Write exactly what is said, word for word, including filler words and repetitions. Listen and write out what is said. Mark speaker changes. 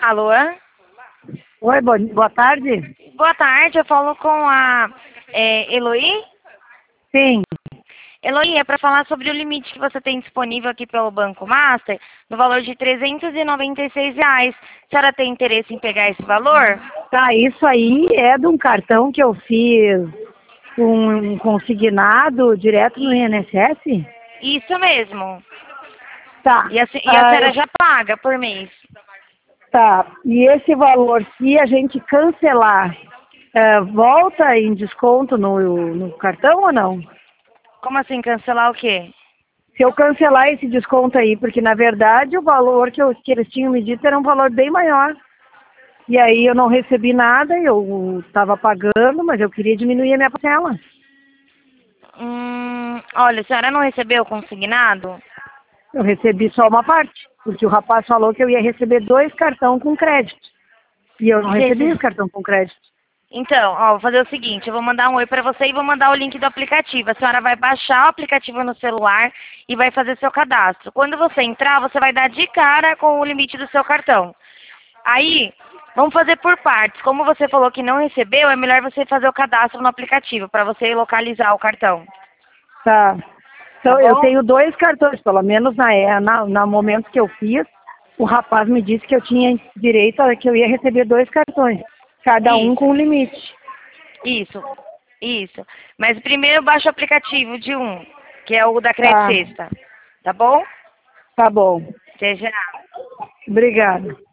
Speaker 1: Alô?
Speaker 2: Oi, bo- boa tarde.
Speaker 1: Boa tarde, eu falo com a é, Eloy.
Speaker 2: Sim,
Speaker 1: Eloy, é para falar sobre o limite que você tem disponível aqui pelo Banco Master, no valor de trezentos e noventa e seis reais. A senhora tem interesse em pegar esse valor?
Speaker 2: tá, isso aí é de um cartão que eu fiz um consignado direto no I N S S?
Speaker 1: Isso mesmo.
Speaker 2: Tá,
Speaker 1: E a, se- e a
Speaker 2: ah,
Speaker 1: senhora
Speaker 2: eu-
Speaker 1: já paga por mês.
Speaker 2: tá, e esse valor, se a gente cancelar, eh, volta em desconto no, no cartão ou não?
Speaker 1: Como assim, cancelar o quê?
Speaker 2: Se eu cancelar esse desconto aí, porque na verdade o valor que, eu, que eles tinham me dito era um valor bem maior. E aí eu não recebi nada, eu estava pagando, mas eu queria diminuir a minha parcela.
Speaker 1: Hum, olha, a senhora não recebeu o consignado?
Speaker 2: Eu recebi só uma parte, porque o rapaz falou que eu ia receber dois cartão com crédito. E eu não recebi os
Speaker 1: Rece-
Speaker 2: cartão com crédito.
Speaker 1: Então, ó, vou fazer o seguinte, eu vou mandar um oi para você e vou mandar o link do aplicativo. A senhora vai baixar o aplicativo no celular e vai fazer seu cadastro. Quando você entrar, você vai dar de cara com o limite do seu cartão. Aí, vamos fazer por partes. Como você falou que não recebeu, é melhor você fazer o cadastro no aplicativo para você localizar o cartão.
Speaker 2: Tá.
Speaker 1: Tá
Speaker 2: Então eu
Speaker 1: bom?
Speaker 2: tenho dois cartões, pelo menos na, é, na, no momento que eu fiz, o rapaz me disse que eu tinha direito a que eu ia receber dois cartões, cada um
Speaker 1: Isso,
Speaker 2: com um limite.
Speaker 1: isso, isso. Mas primeiro baixa o aplicativo de um, que é o da Credit
Speaker 2: Tá,
Speaker 1: Sexta. Tá bom?
Speaker 2: tá bom.
Speaker 1: Até já.
Speaker 2: Obrigada.